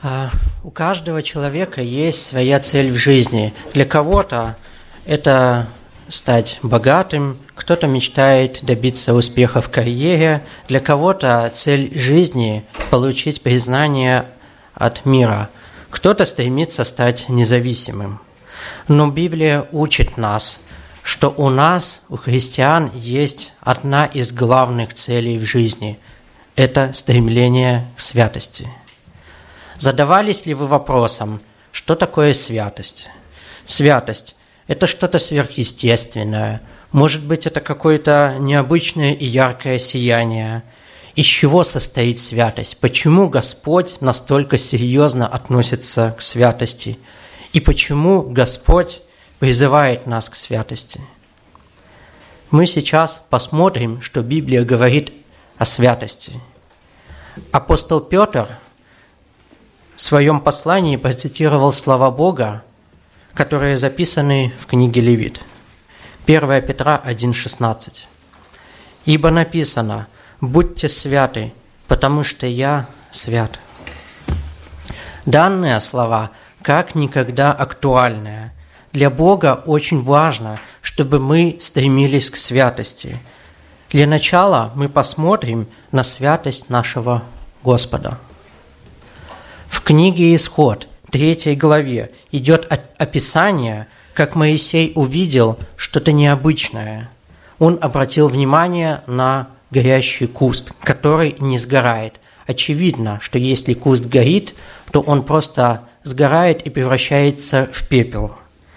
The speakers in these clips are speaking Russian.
У каждого человека есть своя цель в жизни. Для кого-то это стать богатым, кто-то мечтает добиться успеха в карьере, для кого-то цель жизни – получить признание от мира, кто-то стремится стать независимым. Но Библия учит нас, что у нас, у христиан, есть одна из главных целей в жизни – это стремление к святости. Задавались ли вы вопросом, что такое святость? Святость – это что-то сверхъестественное. Может быть, это какое-то необычное и яркое сияние. Из чего состоит святость? Почему Господь настолько серьезно относится к святости? И почему Господь призывает нас к святости? Мы сейчас посмотрим, что Библия говорит о святости. Апостол Петр в своем послании процитировал слова Бога, которые записаны в книге Левит. 1 Петра 1,16. «Ибо написано: будьте святы, потому что я свят». Данные слова как никогда актуальны. Для Бога очень важно, чтобы мы стремились к святости. Для начала мы посмотрим на святость нашего Господа. В книге «Исход», 3 главе, идет описание, как Моисей увидел что-то необычное. Он обратил внимание на горящий куст, который не сгорает. Очевидно, что если куст горит, то он просто сгорает и превращается в пепел.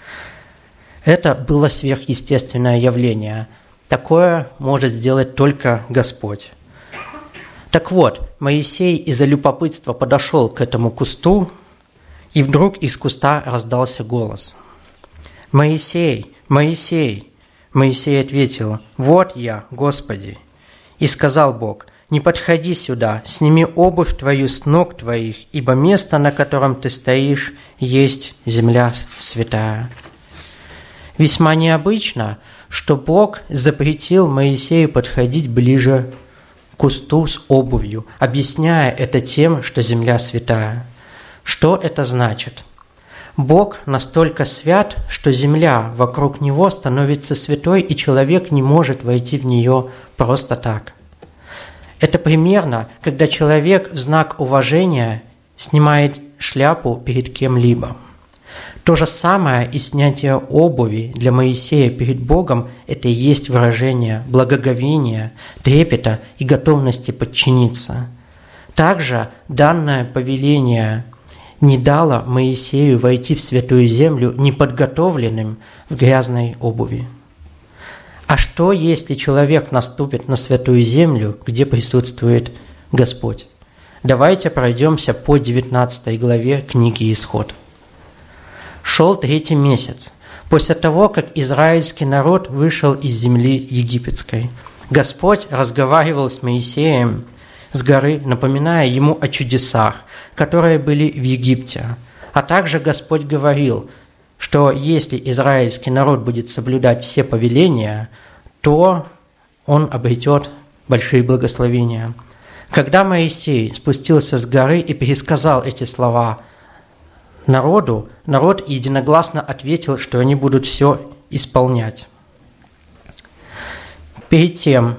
Это было сверхъестественное явление. Такое может сделать только Господь. Так вот, Моисей из-за любопытства подошел к этому кусту, и вдруг из куста раздался голос: «Моисей, Моисей!» Моисей ответил: «Вот я, Господи!» И сказал Бог: «Не подходи сюда, сними обувь твою с ног твоих, ибо место, на котором ты стоишь, есть земля святая». Весьма необычно, что Бог запретил Моисею подходить ближе к кусту с обувью, объясняя это тем, что земля святая. Что это значит? Бог настолько свят, что земля вокруг Него становится святой, и человек не может войти в нее просто так. Это примерно, когда человек в знак уважения снимает шляпу перед кем-либо. То же самое и снятие обуви для Моисея перед Богом – это и есть выражение благоговения, трепета и готовности подчиниться. Также данное повеление не дало Моисею войти в святую землю неподготовленным в грязной обуви. А что, если человек наступит на святую землю, где присутствует Господь? Давайте пройдемся по 19 главе книги «Исход». Шел 3-й месяц, после того, как израильский народ вышел из земли египетской. Господь разговаривал с Моисеем с горы, напоминая ему о чудесах, которые были в Египте. А также Господь говорил, что если израильский народ будет соблюдать все повеления, то он обретет большие благословения. Когда Моисей спустился с горы и пересказал эти слова народу, народ единогласно ответил, что они будут все исполнять. Перед тем,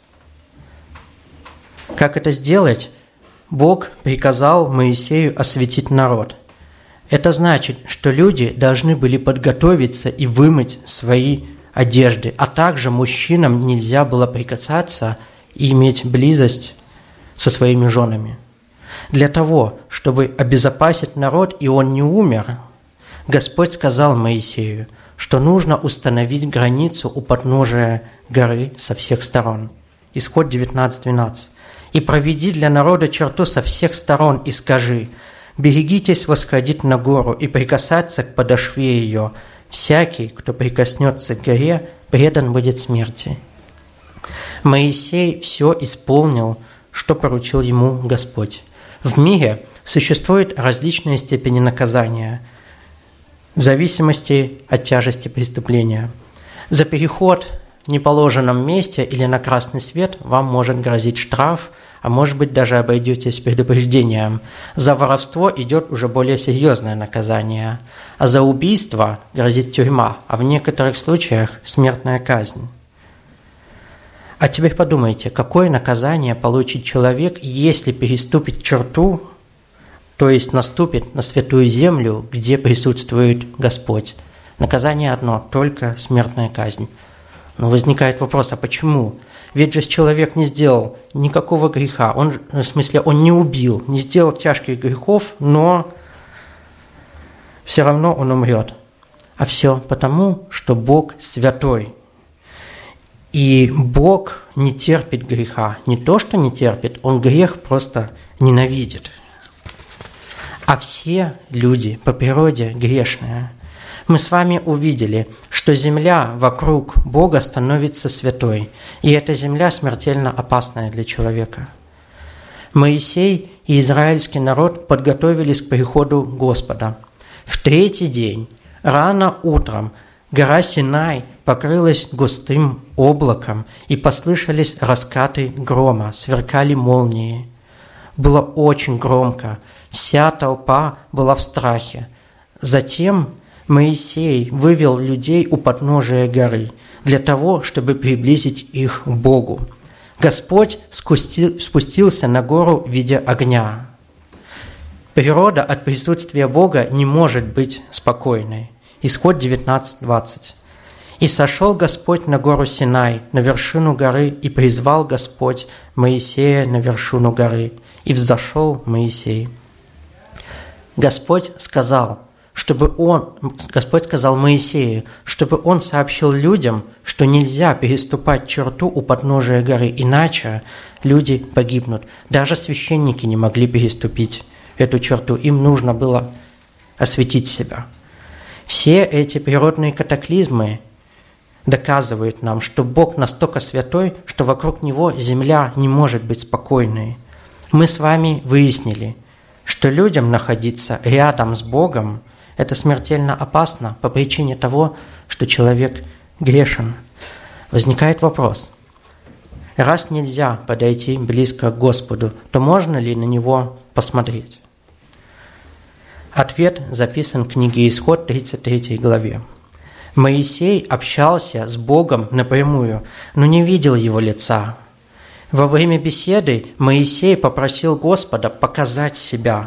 как это сделать, Бог приказал Моисею осветить народ. Это значит, что люди должны были подготовиться и вымыть свои одежды, а также мужчинам нельзя было прикасаться и иметь близость со своими женами. Для того, чтобы обезопасить народ, и он не умер, Господь сказал Моисею, что нужно установить границу у подножия горы со всех сторон. Исход 19:12. «И проведи для народа черту со всех сторон, и скажи: берегитесь восходить на гору и прикасаться к подошве ее. Всякий, кто прикоснется к горе, предан будет смерти». Моисей все исполнил, что поручил ему Господь. В мире существуют различные степени наказания в зависимости от тяжести преступления. За переход в неположенном месте или на красный свет вам может грозить штраф а может быть даже обойдетесь предупреждением. За воровство идет уже более серьезное наказание, а за убийство грозит тюрьма, а в некоторых случаях смертная казнь. А теперь подумайте, какое наказание получит человек, если переступит черту, то есть наступит на святую землю, где присутствует Господь. Наказание одно – только смертная казнь. Но возникает вопрос, а почему? Ведь же человек не сделал никакого греха, он не убил, не сделал тяжких грехов, но все равно он умрет. А все потому, что Бог святой. И Бог не терпит греха. Не то, что не терпит, Он грех просто ненавидит. А все люди по природе грешные. Мы с вами увидели, что земля вокруг Бога становится святой, и эта земля смертельно опасная для человека. Моисей и израильский народ подготовились к приходу Господа. В третий день, рано утром, гора Синай покрылась густым облаком, и послышались раскаты грома, сверкали молнии. Было очень громко, вся толпа была в страхе. Затем Моисей вывел людей у подножия горы для того, чтобы приблизить их к Богу. Господь спустился на гору в виде огня. Природа от присутствия Бога не может быть спокойной. Исход 19:20. «И сошел Господь на гору Синай, на вершину горы, и призвал Господь Моисея на вершину горы, и взошел Моисей». Господь сказал Моисею, чтобы он сообщил людям, что нельзя переступать черту у подножия горы, иначе люди погибнут. Даже священники не могли переступить эту черту, им нужно было осветить себя. Все эти природные катаклизмы доказывают нам, что Бог настолько святой, что вокруг Него земля не может быть спокойной. Мы с вами выяснили, что людям находиться рядом с Богом – это смертельно опасно по причине того, что человек грешен. Возникает вопрос: раз нельзя подойти близко к Господу, то можно ли на Него посмотреть? Ответ записан в книге Исход 33 главе. Моисей общался с Богом напрямую, но не видел Его лица. Во время беседы Моисей попросил Господа показать себя.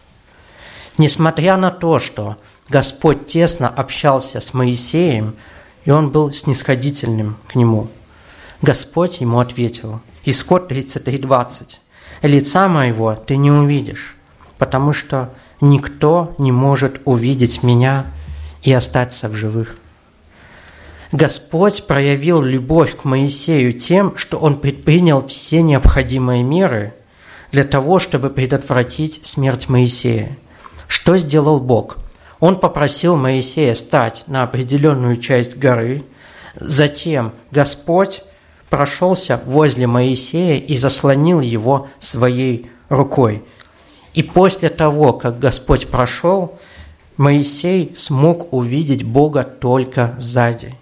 Несмотря на то, что Господь тесно общался с Моисеем, и он был снисходительным к нему, Господь ему ответил, Исход 33:20, «Лица моего ты не увидишь, потому что никто не может увидеть меня и остаться в живых». Господь проявил любовь к Моисею тем, что Он предпринял все необходимые меры для того, чтобы предотвратить смерть Моисея. Что сделал Бог? Он попросил Моисея стать на определенную часть горы, затем Господь прошелся возле Моисея и заслонил его своей рукой. И после того, как Господь прошел, Моисей смог увидеть Бога только сзади,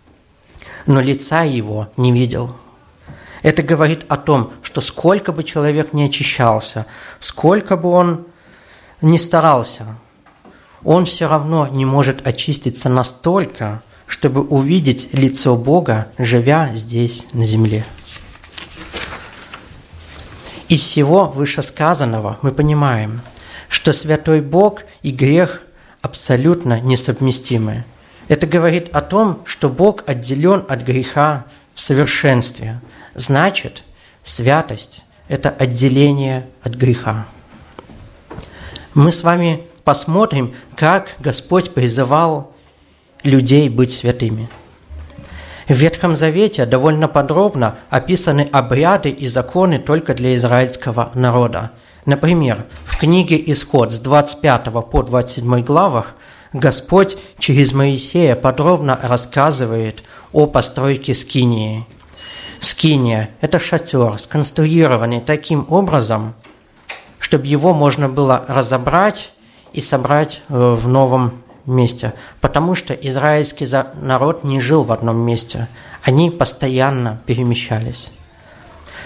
но лица его не видел. Это говорит о том, что сколько бы человек ни очищался, сколько бы он ни старался, он все равно не может очиститься настолько, чтобы увидеть лицо Бога, живя здесь, на земле. Из всего вышесказанного мы понимаем, что святой Бог и грех абсолютно несовместимы. Это говорит о том, что Бог отделен от греха в совершенстве. Значит, святость – это отделение от греха. Мы с вами посмотрим, как Господь призывал людей быть святыми. В Ветхом Завете довольно подробно описаны обряды и законы только для израильского народа. Например, в книге «Исход» с 25 по 27 главах Господь через Моисея подробно рассказывает о постройке скинии. Скиния – это шатер, сконструированный таким образом, чтобы его можно было разобрать и собрать в новом месте, потому что израильский народ не жил в одном месте, они постоянно перемещались.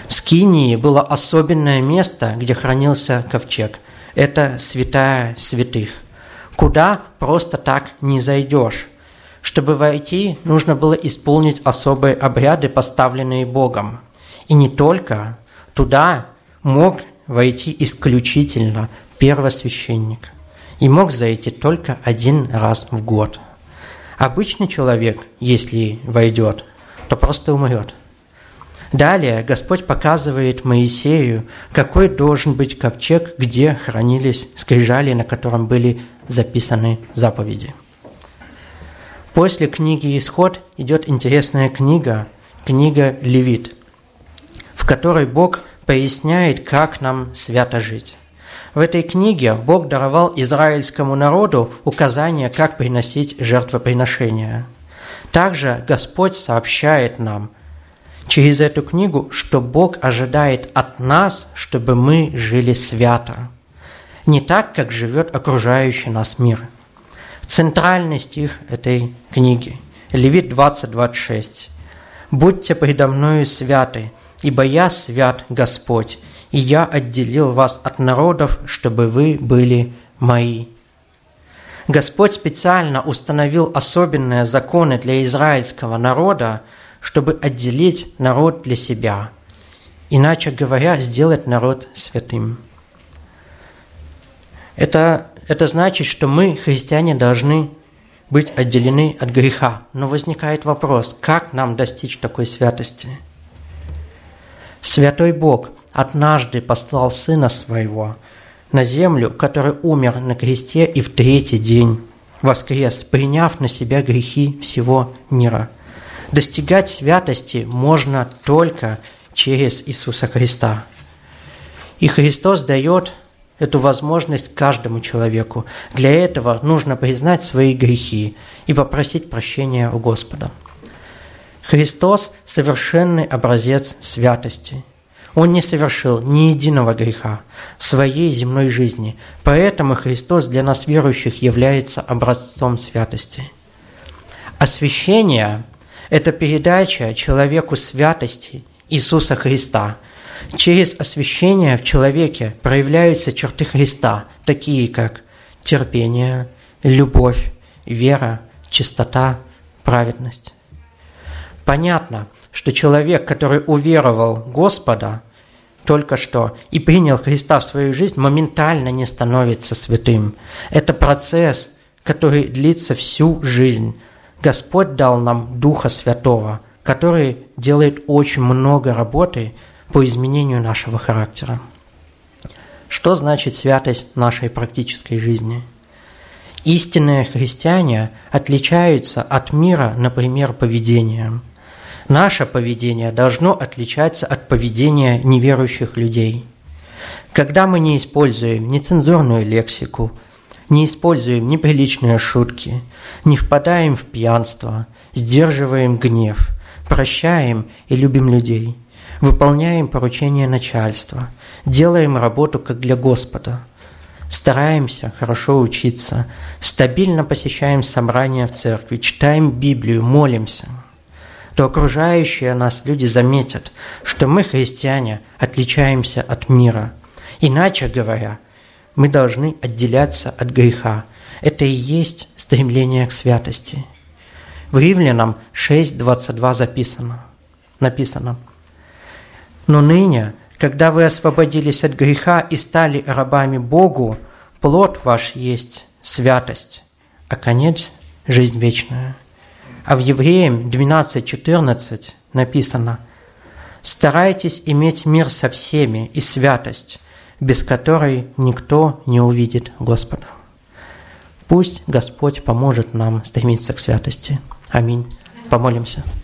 В Скинии было особенное место, где хранился ковчег. Это святая святых, куда просто так не зайдешь. Чтобы войти, нужно было исполнить особые обряды, поставленные Богом. И не только. Туда мог войти исключительно первосвященник. И мог зайти только один раз в год. Обычный человек, если войдет, то просто умрет. Далее Господь показывает Моисею, какой должен быть ковчег, где хранились скрижали, на котором были записаны заповеди. После книги «Исход» идет интересная книга Левит, в которой Бог поясняет, как нам свято жить. В этой книге Бог даровал израильскому народу указания, как приносить жертвоприношения. Также Господь сообщает нам через эту книгу, что Бог ожидает от нас, чтобы мы жили свято, не так, как живет окружающий нас мир. Центральный стих этой книги, Левит 20:26. «Будьте предо мною святы, ибо я свят Господь, и я отделил вас от народов, чтобы вы были мои». Господь специально установил особенные законы для израильского народа, чтобы отделить народ для себя, иначе говоря, сделать народ святым. Это значит, что мы, христиане, должны быть отделены от греха. Но возникает вопрос, как нам достичь такой святости? Святой Бог однажды послал Сына Своего на землю, который умер на кресте и в третий день воскрес, приняв на себя грехи всего мира. Достигать святости можно только через Иисуса Христа. И Христос дает эту возможность каждому человеку. Для этого нужно признать свои грехи и попросить прощения у Господа. Христос – совершенный образец святости. Он не совершил ни единого греха в своей земной жизни, поэтому Христос для нас, верующих, является образцом святости. Освящение – это передача человеку святости Иисуса Христа. Через освящение в человеке проявляются черты Христа, такие как терпение, любовь, вера, чистота, праведность. Понятно, что человек, который уверовал в Господа только что и принял Христа в свою жизнь, моментально не становится святым. Это процесс, который длится всю жизнь. Господь дал нам Духа Святого, который делает очень много работы по изменению нашего характера. Что значит святость нашей практической жизни? Истинные христиане отличаются от мира, например, поведением. Наше поведение должно отличаться от поведения неверующих людей. Когда мы не используем нецензурную лексику, не используем неприличные шутки, не впадаем в пьянство, сдерживаем гнев, прощаем и любим людей, выполняем поручения начальства, делаем работу как для Господа, стараемся хорошо учиться, стабильно посещаем собрания в церкви, читаем Библию, молимся, то окружающие нас люди заметят, что мы, христиане, отличаемся от мира. Иначе говоря, мы должны отделяться от греха. Это и есть стремление к святости. В Римлянам 6:22 написано: «Но ныне, когда вы освободились от греха и стали рабами Богу, плод ваш есть святость, а конец – жизнь вечная». А в Евреям 12:14 написано: «Старайтесь иметь мир со всеми и святость, без которой никто не увидит Господа». Пусть Господь поможет нам стремиться к святости. Аминь. Помолимся.